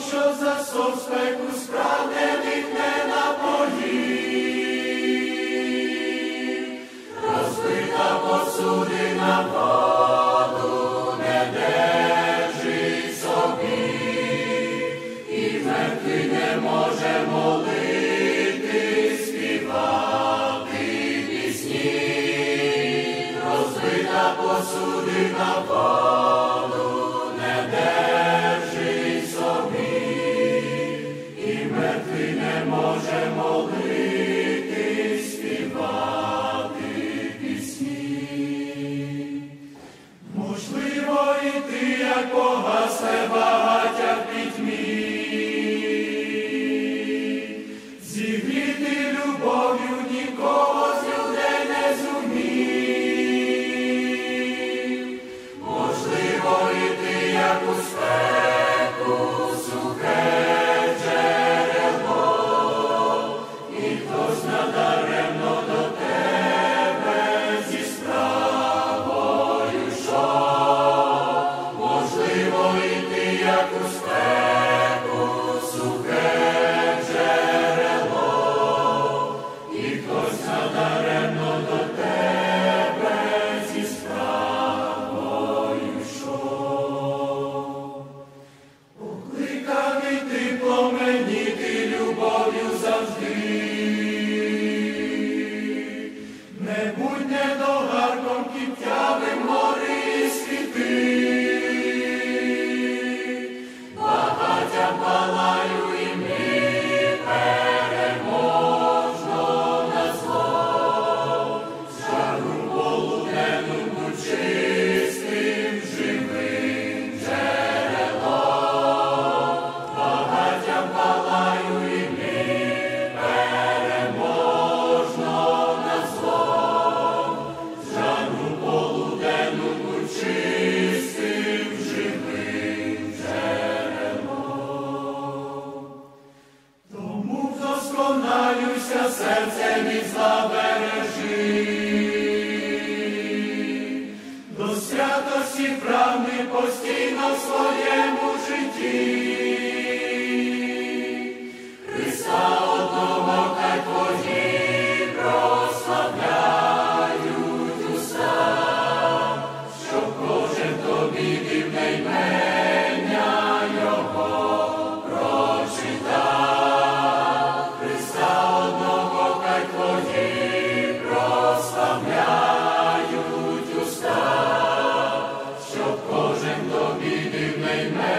що за сон спеку справедливих не напоїв. Розбита посудина воду не держить собі, і мертвий не може молити, співати пісні. Розбита посудина воду не держить собі, і мертвий не може молити, співати пісні. Можливо, і ти, як погасле багаття в пітьмі, зігріти любов'ю нікого з людей не зумів. Можливо, і ти, як у спеку, сухе джерело, і хтось надаремно до тебе зі справою йшов. Можливо, і ти, як у спеку, сухе джерело, і хтось надаремно до тебе зі справою йшов. Покликав і ти пламеніти любов'ю завжди, не будь недогарком киптявим, гори і світи. Багаття палаю і ми переможно на зло, жару полуденну будь чистим, живим джерелом. Багаття палаю і ми переможно на зло, жару полуденну будь чистим, живим джерелом. Тому вдосконалюйся, серце від зла бережи, до святості прагни постійно в своєму житті. Христа одного хай твої прославляють уста, щоб кожен тобі дивне імення Його прочитав. Христа одного хай твої прославляють уста, щоб кожен тобі дивне імення